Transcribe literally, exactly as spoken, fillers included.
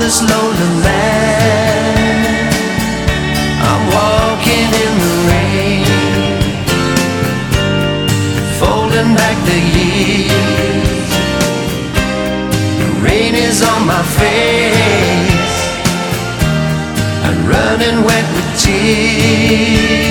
this lonely land. I'm walking in the rain, folding back the years. The rain is on my face and running wet with tears.